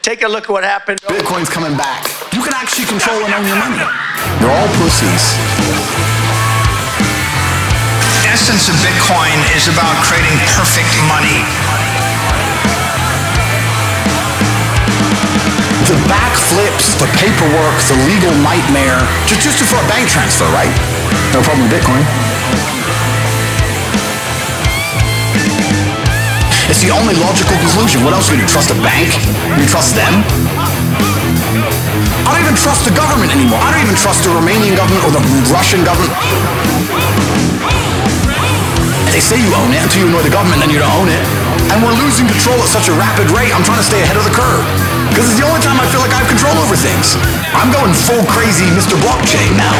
Take a look at what happened. Bitcoin's coming back. You can actually control and own your money. They're all pussies. The essence of Bitcoin is about creating perfect money. The backflips, the paperwork, the legal nightmare, just for a bank transfer, right? No problem with Bitcoin. It's the only logical conclusion. What else would you trust a bank? You trust them? I don't even trust the government anymore. I don't even trust the Romanian government or the Russian government. They say you own it until you annoy the government, then you don't own it. And we're losing control at such a rapid rate, I'm trying to stay ahead of the curve. Because it's the only time I feel like I have control over things. I'm going full crazy Mr. Blockchain now.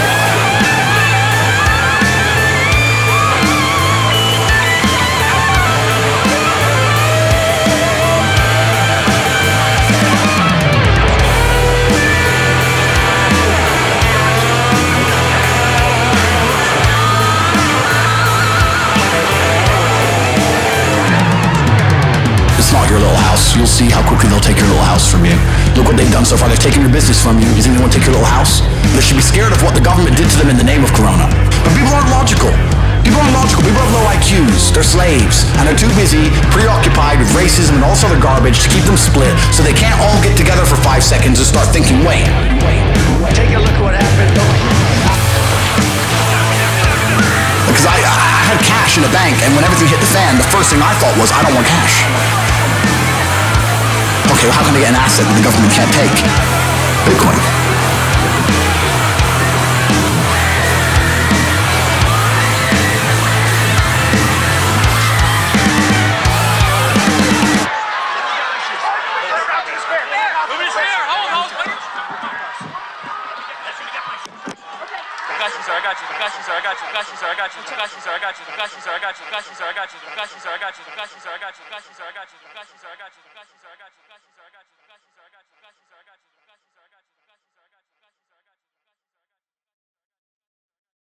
Your little house. You'll see how quickly they'll take your little house from you. Look what they've done so far. They've taken your business from you. You think they want to take your little house? They should be scared of what the government did to them in the name of Corona. But people aren't logical. People aren't logical. People have low IQs. They're slaves. And they're too busy, preoccupied with racism and all this other garbage to keep them split, so they can't all get together for 5 seconds and start thinking, wait. Take a look at what happened. Because I had cash in the bank, and when everything hit the fan, the first thing I thought was, I don't want cash. Okay, well, how can they get an asset that the government can't take? Bitcoin. I got you.